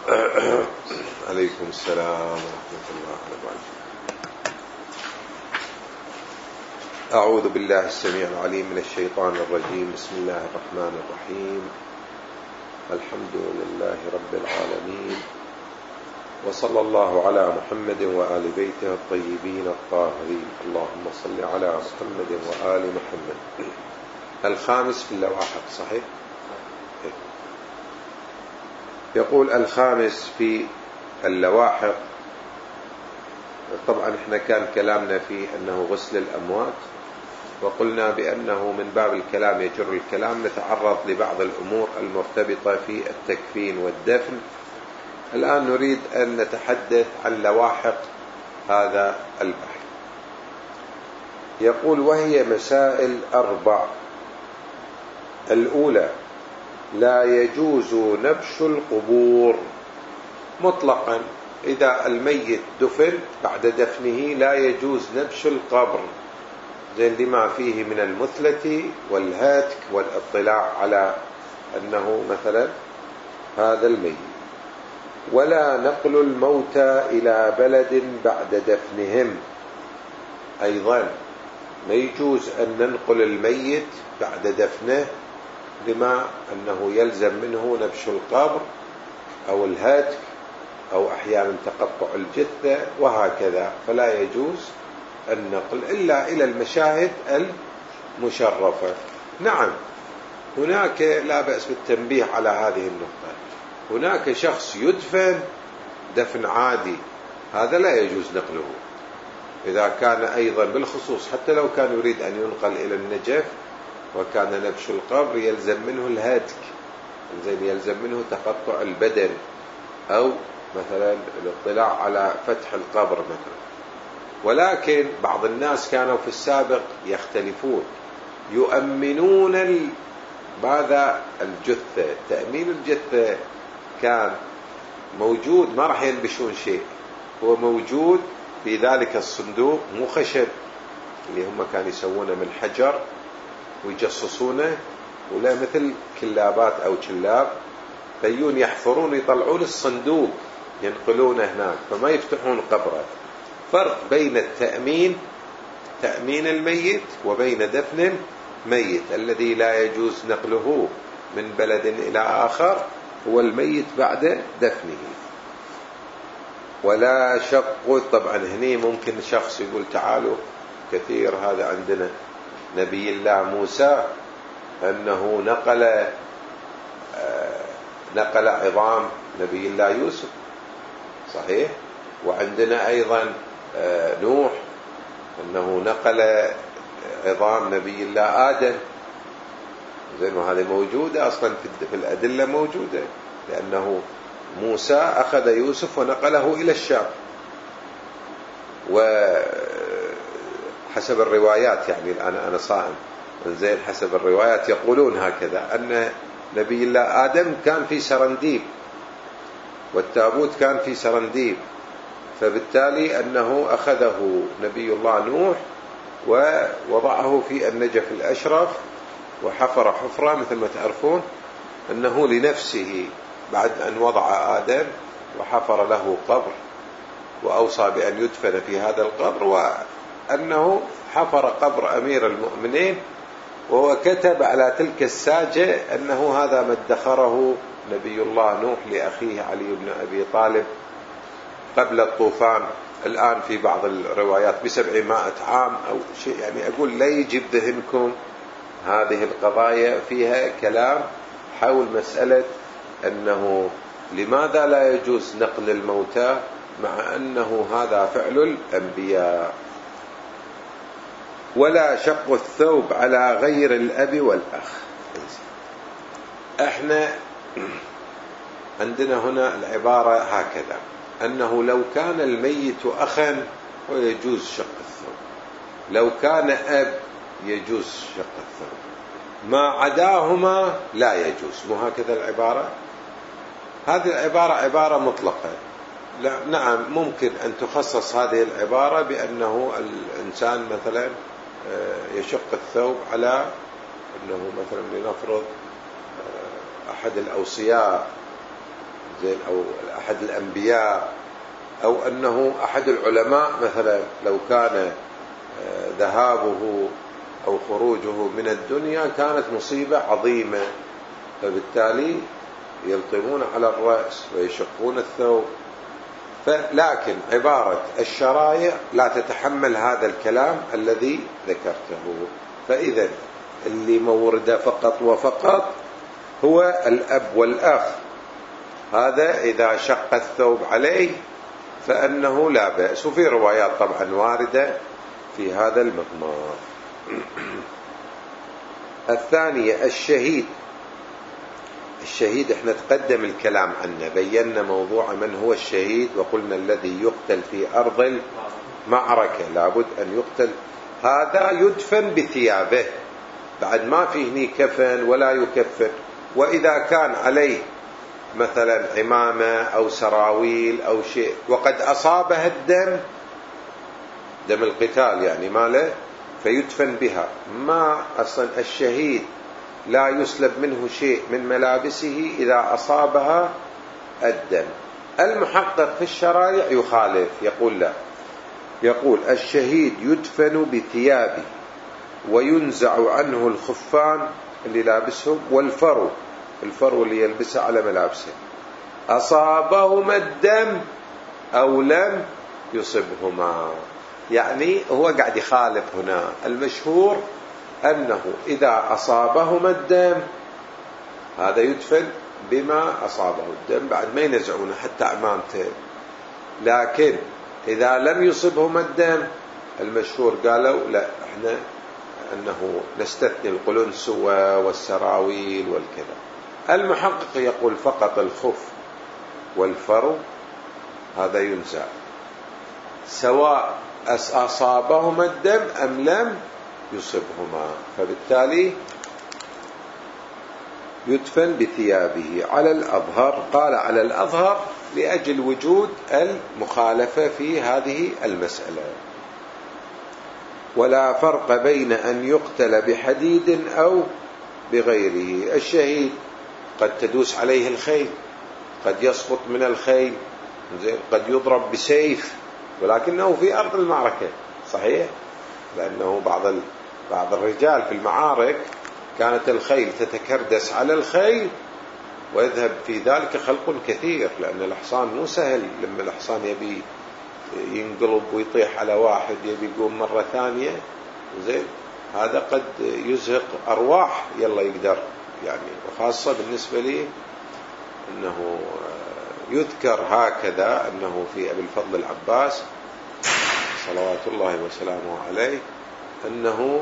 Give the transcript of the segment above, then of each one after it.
عليكم السلام ورحمة الله وبركاته. أعوذ بالله السميع العليم من الشيطان الرجيم. بسم الله الرحمن الرحيم. الحمد لله رب العالمين، وصلى الله على محمد وآل بيته الطيبين الطاهرين. اللهم صل على محمد وآل محمد. الخامس في اللواحق، صحيح؟ يقول الخامس في اللواحق. طبعا احنا كان كلامنا في أنه غسل الأموات، وقلنا بأنه من باب الكلام يجر الكلام نتعرض لبعض الأمور المرتبطة في التكفين والدفن. الآن نريد أن نتحدث عن لواحق هذا البحث. يقول: وهي مسائل 4. الأولى: لا يجوز نبش القبور مطلقا. إذا الميت دفن بعد دفنه لا يجوز نبش القبر، زي لما فيه من المثلة والهتك والاطلاع على أنه مثلا هذا الميت. ولا نقل الموتى إلى بلد بعد دفنهم. أيضا ما يجوز أن ننقل الميت بعد دفنه، لما أنه يلزم منه نبش القبر أو الهتك أو أحيانا تقطع الجثة وهكذا، فلا يجوز النقل إلا إلى المشاهد المشرفة. نعم، هناك لا بأس بالتنبيه على هذه النقطة. هناك شخص يدفن دفن عادي، هذا لا يجوز نقله. إذا كان أيضا بالخصوص حتى لو كان يريد أن ينقل إلى النجف وكان نبش القبر يلزم منه الهتك، يلزم منه تقطع البدن أو مثلا الاطلاع على فتح القبر مثلا. ولكن بعض الناس كانوا في السابق يختلفون، يؤمنون ماذا؟ الجثة. تأمين الجثة كان موجود، ما راح ينبشون شيء، هو موجود في ذلك الصندوق، مو خشب اللي هم كانوا يسوونه من حجر ويجصصونه، ولا مثل كلابات أو كلاب، فيون يحفرون يطلعون الصندوق ينقلونه هناك، فما يفتحون قبره. فرق بين التأمين، تأمين الميت، وبين دفن الميت. الذي لا يجوز نقله من بلد إلى آخر هو الميت بعد دفنه. ولا شق. طبعا هني ممكن شخص يقول تعالوا، كثير هذا عندنا نبي الله موسى أنه نقل عظام نبي الله يوسف، صحيح. وعندنا أيضا نوح أنه نقل عظام نبي الله آدم. زين، وهذه موجودة أصلا في الأدلة موجودة، لأنه موسى أخذ يوسف ونقله إلى الشام. وحسب الروايات، يعني الآن أنا صائم، زين، حسب الروايات يقولون هكذا، أن نبي الله آدم كان في سرنديب والتابوت كان في سرنديب، فبالتالي أنه أخذه نبي الله نوح ووضعه في النجف الأشرف وحفر حفرة مثل ما تعرفون، أنه لنفسه بعد أن وضع آدم وحفر له قبر وأوصى بأن يدفن في هذا القبر، وأنه حفر قبر أمير المؤمنين، وهو كتب على تلك الساجة أنه هذا ما ادخره نبي الله نوح لأخيه علي بن أبي طالب قبل الطوفان. الآن في بعض الروايات ب700 عام أو شيء. يعني أقول لا يجي بذهنكم هذه القضايا فيها كلام حول مسألة أنه لماذا لا يجوز نقل الموتى مع أنه هذا فعل الأنبياء. ولا شق الثوب على غير الأب والأخ. احنا عندنا هنا العبارة هكذا، أنه لو كان الميت أخا ويجوز شق الثوب، لو كان أب يجوز شق الثوب، ما عداهما لا يجوز. مو هكذا العبارة؟ هذه العبارة عبارة مطلقة. لا، نعم، ممكن أن تخصص هذه العبارة بأنه الإنسان مثلا يشق الثوب على أنه مثلا لنفرض أحد الأوصياء، زين، أو أحد الأنبياء، أو أنه أحد العلماء مثلا لو كان ذهابه أو خروجه من الدنيا كانت مصيبة عظيمة، فبالتالي يلطمون على الرأس ويشقون الثوب. لكن عبارة الشرائع لا تتحمل هذا الكلام الذي ذكرته. فإذا اللي مورده فقط وفقط هو الأب والأخ، هذا إذا شق الثوب عليه فأنه لا بأس، وفي روايات طبعا واردة في هذا المضمار. الثانية الشهيد. الشهيد احنا تقدم الكلام عنه، بينا موضوع من هو الشهيد، وقلنا الذي يقتل في أرض المعركة لابد أن يقتل، هذا يدفن بثيابه، بعد ما فيه هني كفن ولا يكفن. وإذا كان عليه مثلا عمامة أو سراويل أو شيء وقد أصابه الدم، دم القتال يعني ماله، فيدفن بها. ما أصلا الشهيد لا يسلب منه شيء من ملابسه إذا أصابها الدم. المحقق في الشرائع يخالف، يقول لا، يقول الشهيد يدفن بثيابه وينزع عنه الخفان اللي لابسهم والفرو، الفرو اللي يلبسه على ملابسه، أصابهما الدم أو لم يصبهما. يعني هو قاعد يخالف هنا. المشهور أنه إذا أصابهما الدم هذا يدفن بما أصابه الدم، بعد ما ينزعونه حتى عمامته. لكن إذا لم يصبهما الدم المشهور قالوا لا، احنا أنه نستثني القلنس والسراويل والكذا. المحقق يقول فقط الخف والفرو هذا ينزع، سواء أصابهما الدم أم لم يصبهما، فبالتالي يدفن بثيابه على الأظهر. قال على الأظهر لأجل وجود المخالفة في هذه المسألة. ولا فرق بين أن يقتل بحديد أو بغيره. الشهيد قد تدوس عليه الخيل، قد يسقط من الخيل، قد يضرب بسيف، ولكنه في أرض المعركة، صحيح، لأنه بعض الرجال في المعارك كانت الخيل تتكردس على الخيل ويذهب في ذلك خلق كثير، لأن الحصان مو سهل، لما الحصان يبي ينقلب ويطيح على واحد يبي يقوم مرة ثانية، زين، هذا قد يزهق أرواح يلا يقدر يعني. وخاصة بالنسبة لي أنه يذكر هكذا أنه في أبي الفضل العباس صلوات الله وسلامه عليه أنه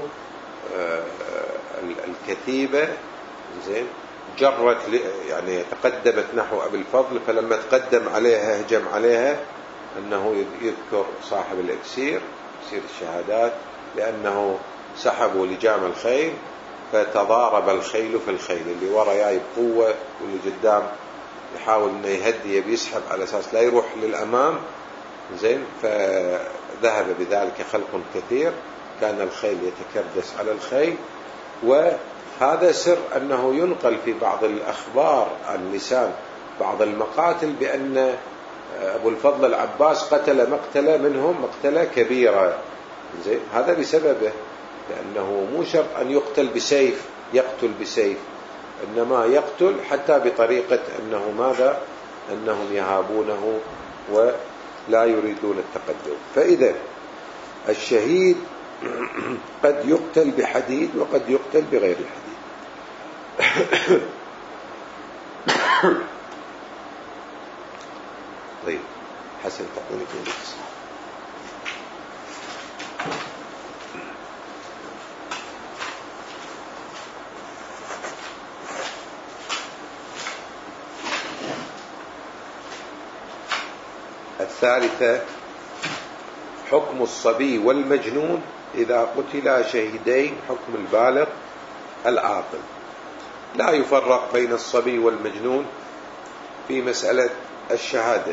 الكتيبة زين جرت يعني تقدمت نحو أبي الفضل، فلما تقدم عليها هجم عليها، أنه يذكر صاحب الإكسير، إكسير الشهادات، لأنه سحبوا لجام الخيل فتضارب الخيل في الخيل، اللي ورا جاي بقوة واللي قدام يحاول انه يهدي بيسحب على اساس لا يروح للامام، زين، فذهب بذلك خلق كثير، كان الخيل يتكردس على الخيل. وهذا سر انه ينقل في بعض الاخبار عن لسان بعض المقاتل بان ابو الفضل العباس قتل مقتله منهم مقتله كبيره، زين، هذا بسببه، لانه مو شرط ان يقتل بسيف، يقتل بسيف، إنما يقتل حتى بطريقة أنه ماذا؟ أنهم يهابونه ولا يريدون التقدم. فإذا الشهيد قد يقتل بحديد وقد يقتل بغير الحديد. طيب حسن تقول لك الثالثة حكم الصبي والمجنون إذا قتلا شهيدين، حكم البالغ العاقل. لا يفرق بين الصبي والمجنون في مسألة الشهادة،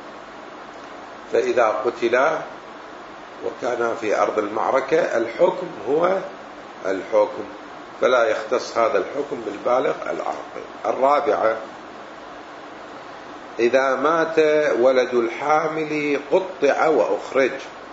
فإذا قتلا وكان في أرض المعركة الحكم هو الحكم، فلا يختص هذا الحكم بالبالغ العاقل. الرابعة إذا مات ولد الحامل قطع وأخرج.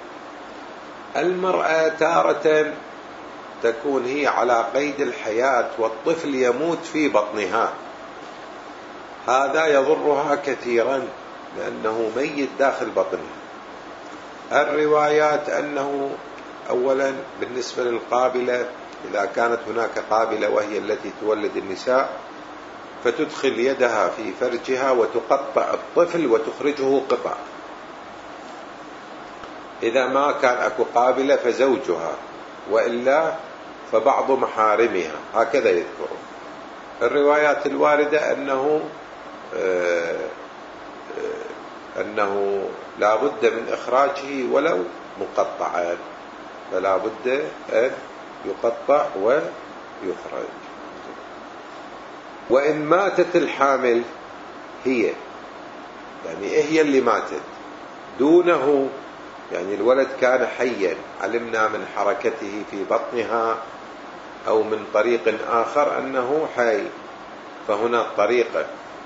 المرأة تارة تكون هي على قيد الحياة والطفل يموت في بطنها، هذا يضرها كثيرا لأنه ميت داخل بطنها. الروايات أنه أولا بالنسبة للقابلة، إذا كانت هناك قابلة وهي التي تولد النساء، فتدخل يدها في فرجها وتقطع الطفل وتخرجه قطع. إذا ما كان أكو قابلة فزوجها، وإلا فبعض محارمها، هكذا يذكرون. الروايات الواردة أنه لا بد من إخراجه ولو مقطعا، فلا بد أن يقطع ويخرج. وإن ماتت الحامل هي، يعني هي اللي ماتت دونه، يعني الولد كان حيا علمنا من حركته في بطنها أو من طريق آخر أنه حي، فهنا الطريقة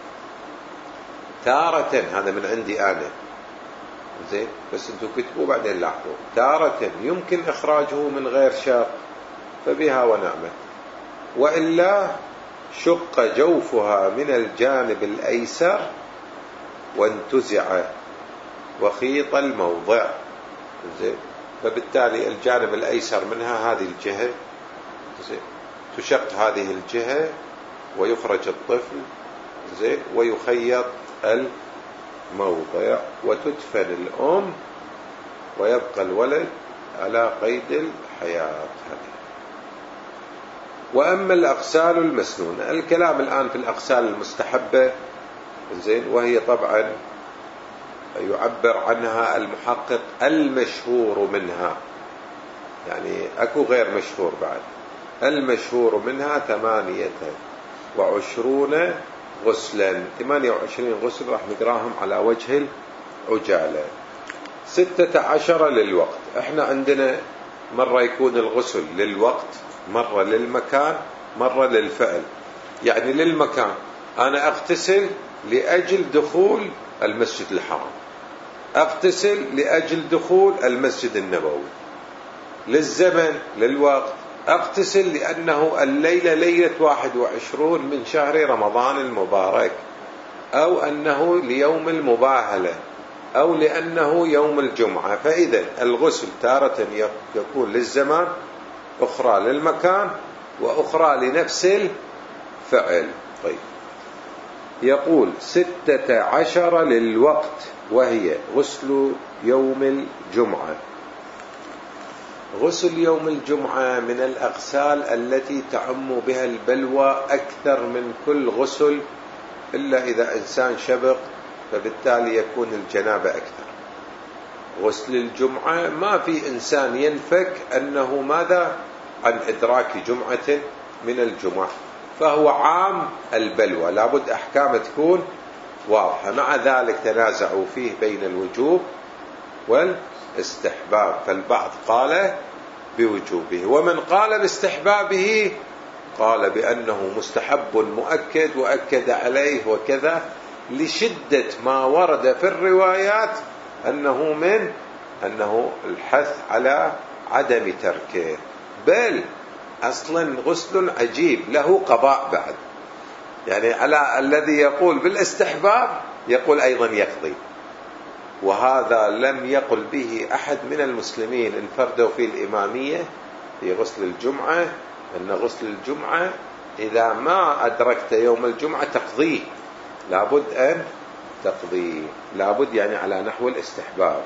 تارة، هذا من عندي أنا زين، بس انتم كتبوا بعدين لاحظوا، تارة يمكن إخراجه من غير شق فبها ونعمت، وإلا شق جوفها من الجانب الأيسر وانتزع وخيط الموضع زين، فبالتالي الجانب الأيسر منها هذه الجهة زين، تشق هذه الجهة ويخرج الطفل زين، ويخيط الموضع وتدفن الأم ويبقى الولد على قيد الحياة. وأما الأغسال المسنونة، الكلام الآن في الأغسال المستحبة زين، وهي طبعا يعبر عنها المحقق المشهور منها، يعني أكو غير مشهور بعد. المشهور منها 28 غسلا، 28 غسل راح نقراهم على وجه العجالة. 16 للوقت. احنا عندنا مرة يكون الغسل للوقت، مرة للمكان، مرة للفعل. يعني للمكان أنا أغتسل لأجل دخول المسجد الحرام، أغتسل لأجل دخول المسجد النبوي. للزمن للوقت أغتسل لأنه الليلة ليلة 21 من شهر رمضان المبارك، أو أنه ليوم المباهلة، أو لأنه يوم الجمعة. فإذا الغسل تارة يكون للزمان، أخرى للمكان، وأخرى لنفس الفعل. طيب، يقول 16 للوقت، وهي غسل يوم الجمعة. غسل يوم الجمعة من الأغسال التي تعم بها البلوى أكثر من كل غسل، إلا إذا إنسان شبق، فبالتالي يكون الجنابة أكثر. غسل الجمعة ما في إنسان ينفك أنه ماذا عن إدراك جمعة من الجمعة، فهو عام البلوى، لابد أحكام تكون واضحة. مع ذلك تنازعوا فيه بين الوجوب والاستحباب، فالبعض قال بوجوبه، ومن قال باستحبابه قال بأنه مستحب مؤكد وأكد عليه وكذا، لشدة ما ورد في الروايات أنه الحث على عدم تركه. بل أصلا غسل عجيب له قضاء بعد، يعني على الذي يقول بالاستحباب يقول أيضا يقضي، وهذا لم يقل به أحد من المسلمين انفردوا في الإمامية في غسل الجمعة، أن غسل الجمعة إذا ما أدركت يوم الجمعة تقضيه، لابد أن تقضيه، لابد يعني على نحو الاستحباب.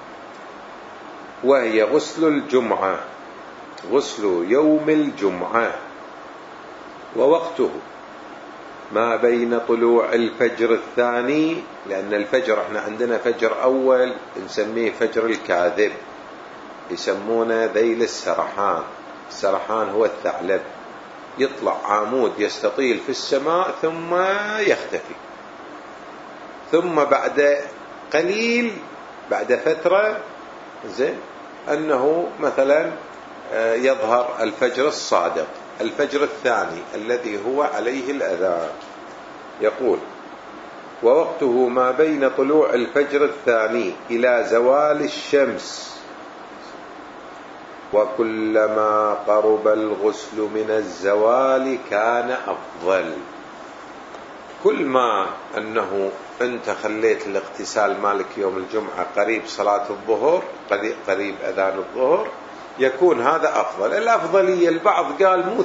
وهي غسل الجمعة، غسل يوم الجمعة، ووقته ما بين طلوع الفجر الثاني، لأن الفجر احنا عندنا فجر أول نسميه فجر الكاذب، يسمونه ذيل السرحان. السرحان هو الثعلب، يطلع عمود يستطيل في السماء ثم يختفي، ثم بعد قليل بعد فترة زين أنه مثلا يظهر الفجر الصادق، الفجر الثاني الذي هو عليه الأذان. يقول ووقته ما بين طلوع الفجر الثاني إلى زوال الشمس، وكلما قرب الغسل من الزوال كان أفضل. كل ما أنه أنت خليت الاغتسال مالك يوم الجمعة قريب صلاة الظهر، قريب أذان الظهر، يكون هذا أفضل. الأفضلية البعض قال مو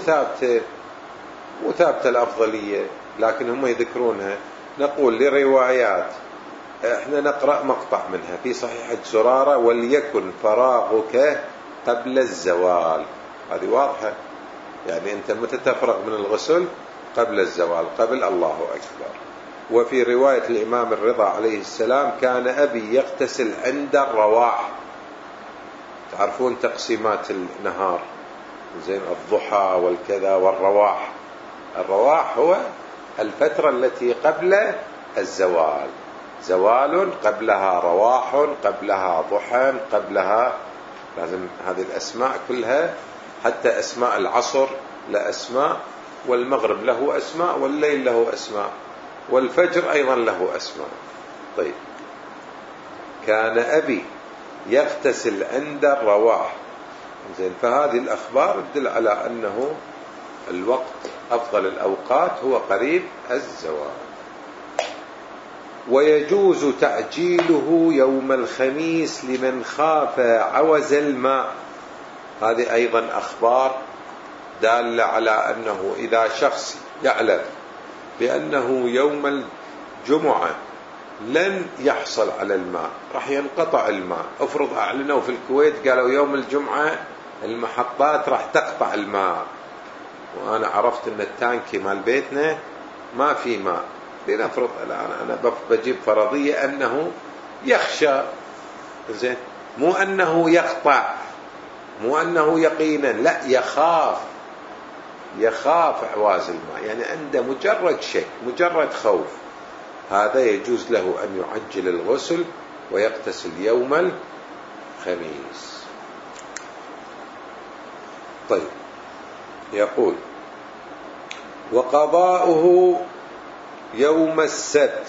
ثابتة الأفضلية، لكن هم يذكرونها. نقول لروايات، احنا نقرأ مقطع منها في صحيحة زرارة: وليكن فراغك قبل الزوال. هذه واضحة، يعني أنت متى تفرغ من الغسل؟ قبل الزوال، قبل الله أكبر. وفي رواية الإمام الرضا عليه السلام: كان أبي يغتسل عند الرواح. تعرفون تقسيمات النهار، زين، الضحى والكذا والرواح. الرواح هو الفترة التي قبل الزوال، زوال قبلها رواح، قبلها ضحى، قبلها، لازم هذه الأسماء كلها، حتى أسماء العصر له أسماء، والمغرب له أسماء، والليل له أسماء، والفجر أيضا له أسماء. طيب، كان أبي يغتسل عند الرواح، زين. فهذه الأخبار تدل على أنه الوقت أفضل الأوقات هو قريب الزوال. ويجوز تعجيله يوم الخميس لمن خاف عوز الماء. هذه أيضا أخبار دالة على أنه إذا شخص يعلم بأنه يوم الجمعة لن يحصل على الماء، راح ينقطع الماء. افرض أعلنوا في الكويت قالوا يوم الجمعة المحطات راح تقطع الماء، وأنا عرفت أن التانكي مال بيتنا ما في ماء. لنفرض الآن أنا بجيب فرضية أنه يخشى، زين، مو أنه يقطع، مو أنه يقينا، لا، يخاف عواز الماء، يعني عنده مجرد شك، مجرد خوف. هذا يجوز له أن يعجل الغسل ويغتسل يوم الخميس. طيب، يقول: وقضاؤه يوم السبت.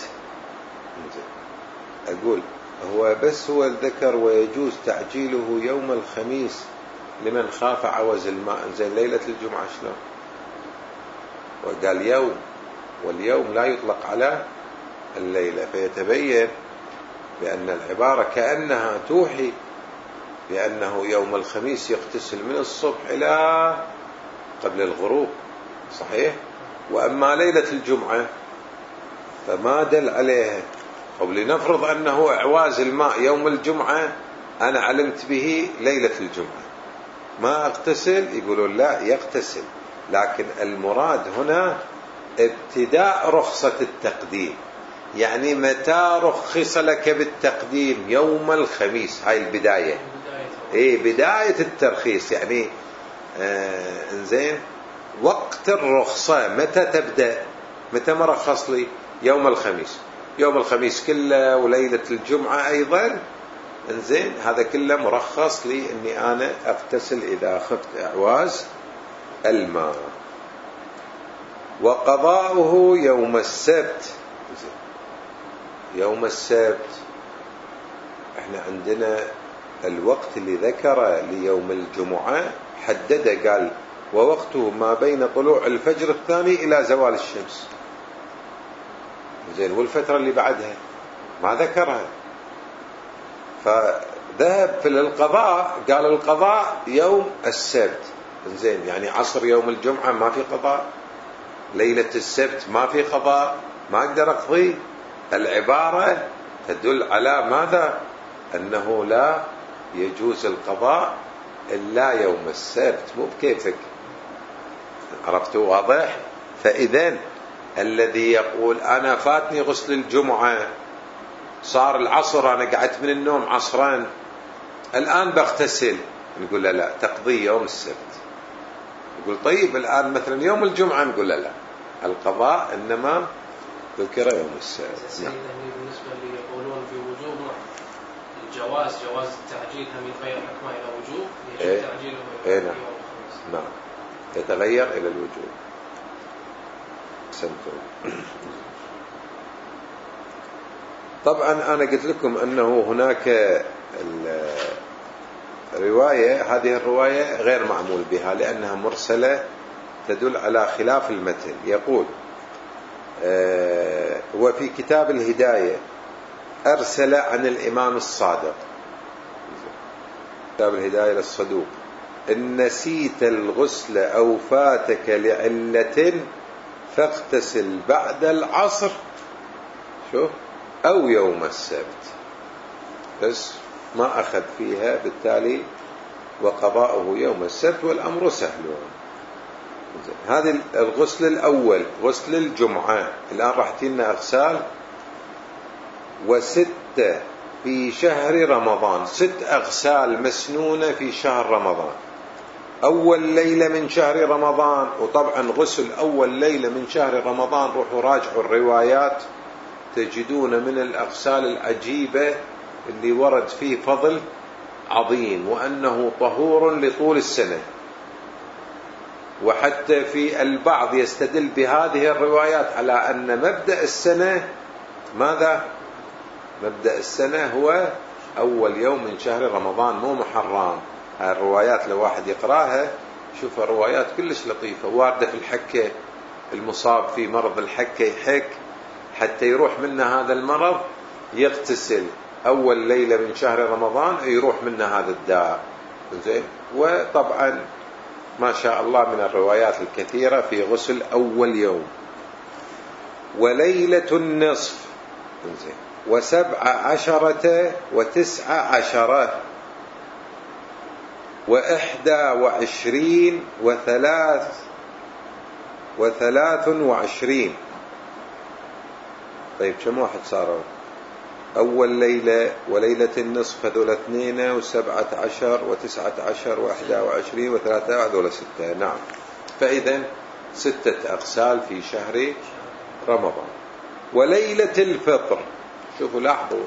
أقول هو بس هو الذكر ويجوز تعجيله يوم الخميس لمن خاف عوز الماء، زين، ليلة الجمعة شلون؟ وقال يوم، واليوم لا يطلق على الليلة، فيتبين بأن العبارة كأنها توحي بأنه يوم الخميس يغتسل من الصبح إلى قبل الغروب، صحيح؟ وأما ليلة الجمعة فما دل عليها. أو لنفرض أنه إعواز الماء يوم الجمعة، أنا علمت به ليلة الجمعة، ما أغتسل؟ يقولون لا، يغتسل، لكن المراد هنا ابتداء رخصة التقديم. يعني متى رخص لك بالتقديم؟ يوم الخميس، هاي البداية، بداية الترخيص، يعني انزين، وقت الرخصة متى تبدأ؟ متى مرخص لي؟ يوم الخميس، يوم الخميس كله وليلة الجمعة أيضا، انزين، هذا كله مرخص لي أني أنا أغتسل إذا خفت إعواز الماء. وقضاؤه يوم السبت. يوم السبت احنا عندنا الوقت اللي ذكره ليوم الجمعة حدده، قال: ووقته ما بين طلوع الفجر الثاني إلى زوال الشمس، زين. والفترة اللي بعدها ما ذكرها، فذهب في القضاء، قال القضاء يوم السبت، زين، يعني عصر يوم الجمعة ما في قضاء، ليلة السبت ما في قضاء، ما أقدر أقضي. العبارة تدل على ماذا؟ أنه لا يجوز القضاء إلا يوم السبت، مو بكيفك. عرفتوا؟ واضح؟ فإذن الذي يقول أنا فاتني غسل الجمعة، صار العصر، أنا قعدت من النوم عصران، الآن بغتسل، نقول له لا، تقضي يوم السبت. يقول طيب الآن مثلا يوم الجمعة، نقول له لا، القضاء إنما ذكر يوم السبت. نعم. بالنسبة اللي يقولون بوجوب الجواز، جواز التعجيل هم يتغير حكمه إلى وجوب، يجب تعجيله إلى يوم الخميس. نعم، يتغير إلى الوجوب. سنتم. طبعا أنا قلت لكم أنه هناك رواية، هذه الرواية غير معمول بها لأنها مرسلة تدل على خلاف المتن. يقول وفي كتاب الهداية أرسل عن الإمام الصادق، كتاب الهداية للصدوق: إن نسيت الغسل أو فاتك لعلة فاغتسل بعد العصر شوف أو يوم السبت. بس ما أخذ فيها، بالتالي وقضاؤه يوم السبت والأمر سهل. هذا الغسل الأول غسل الجمعة. الآن راح تجينا أغسال. 6 في شهر رمضان، 6 أغسال مسنونة في شهر رمضان. أول ليلة من شهر رمضان، وطبعا غسل أول ليلة من شهر رمضان روحوا راجعوا الروايات تجدون من الأغسال العجيبة اللي ورد فيه فضل عظيم، وأنه طهور لطول السنة. وحتى في البعض يستدل بهذه الروايات على أن مبدأ السنة ماذا؟ مبدأ السنة هو أول يوم من شهر رمضان، مو محرم. الروايات لو واحد يقراها شوف روايات كلش لطيفة واردة في الحكة. المصاب في مرض الحكة يحك حتى يروح منه هذا المرض يغتسل أول ليلة من شهر رمضان يروح منه هذا الداء. زين. وطبعا ما شاء الله من الروايات الكثيرة في غسل أول يوم. وليلة النصف، زين، 17 و19 و21 و23. طيب كم واحد صاروا؟ أول ليلة وليلة النصف هذول 2 و17 و19 و21 و23 هذول 6. نعم. فإذا 6 أغسال في شهر رمضان. وليلة الفطر، شوفوا لاحظوا،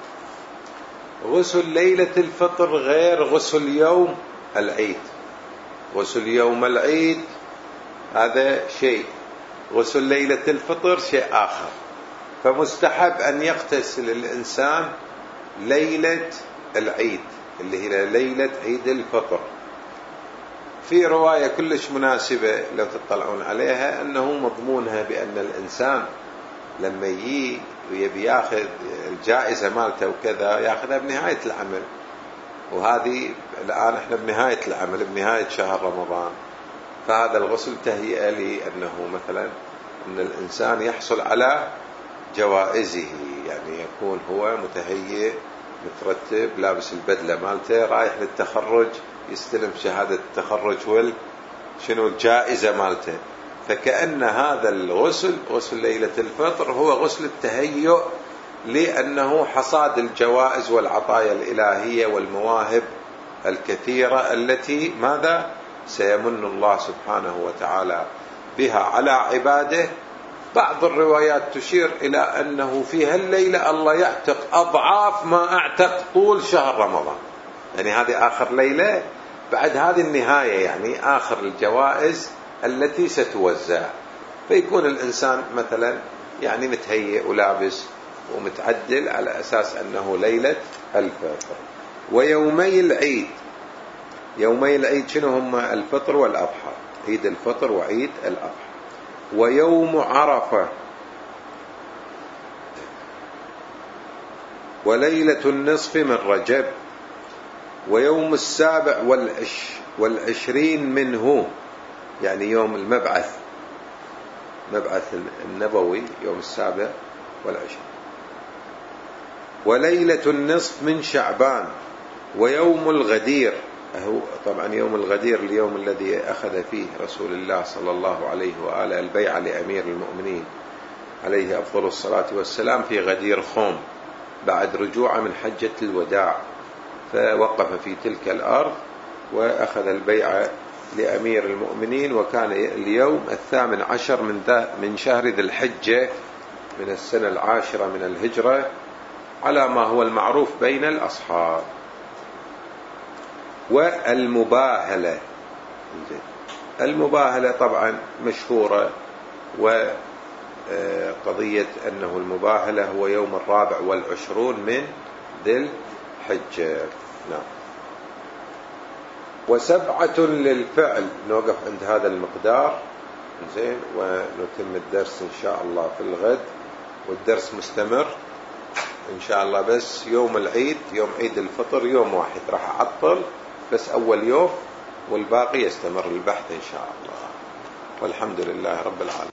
غسل ليلة الفطر غير غسل يوم العيد. غسل يوم العيد هذا شيء، غسل ليلة الفطر شيء آخر. فمستحب أن يغتسل الإنسان ليلة العيد اللي هي ليلة عيد الفطر. في رواية كلش مناسبة لو تطلعون عليها أنه مضمونها بأن الإنسان لما يبي ياخذ الجائزة مالته وكذا ياخذها بنهاية العمل. وهذه الآن احنا بنهاية العمل، بنهاية شهر رمضان. فهذا الغسل تهيئة لأنه مثلا أن الإنسان يحصل على جوائزه، يعني يكون هو متهيئ مترتب لابس البدلة مالته رايح للتخرج يستلم شهادة التخرج شنو الجائزة مالته. فكأن هذا الغسل غسل ليلة الفطر هو غسل التهيؤ لأنه حصاد الجوائز والعطايا الإلهية والمواهب الكثيرة التي ماذا سيمن الله سبحانه وتعالى بها على عباده. بعض الروايات تشير إلى أنه في هالليلة الله يعتق أضعاف ما أعتق طول شهر رمضان. يعني هذه آخر ليلة بعد هذه النهاية، يعني آخر الجوائز التي ستوزع. فيكون الإنسان مثلا يعني متهيئ ولابس ومتعدل على أساس أنه ليلة الفطر. ويومي العيد، يومي العيد شنو هم؟ الفطر والأضحى، عيد الفطر وعيد الأضحى. ويوم عرفة، وليلة النصف من رجب، ويوم 27 منه، يعني يوم المبعث، مبعث النبوي يوم 27. وليلة النصف من شعبان، ويوم الغدير، هو طبعا يوم الغدير اليوم الذي أخذ فيه رسول الله صلى الله عليه وآله البيعة لأمير المؤمنين عليه أفضل الصلاة والسلام في غدير خوم بعد رجوعه من حجة الوداع. فوقف في تلك الأرض وأخذ البيعة لأمير المؤمنين. وكان اليوم 18 من شهر ذي الحجة من السنة 10 من الهجرة على ما هو المعروف بين الأصحاب. والمباهلة، المباهلة طبعا مشهورة قضية أنه المباهلة هو يوم 24 من ذي الحجة. نعم. و7 للفعل. نوقف عند هذا المقدار زين، ونتم الدرس إن شاء الله في الغد، والدرس مستمر إن شاء الله. بس يوم العيد، يوم عيد الفطر، يوم واحد راح أعطل، بس أول يوم، والباقي يستمر البحث إن شاء الله. والحمد لله رب العالمين.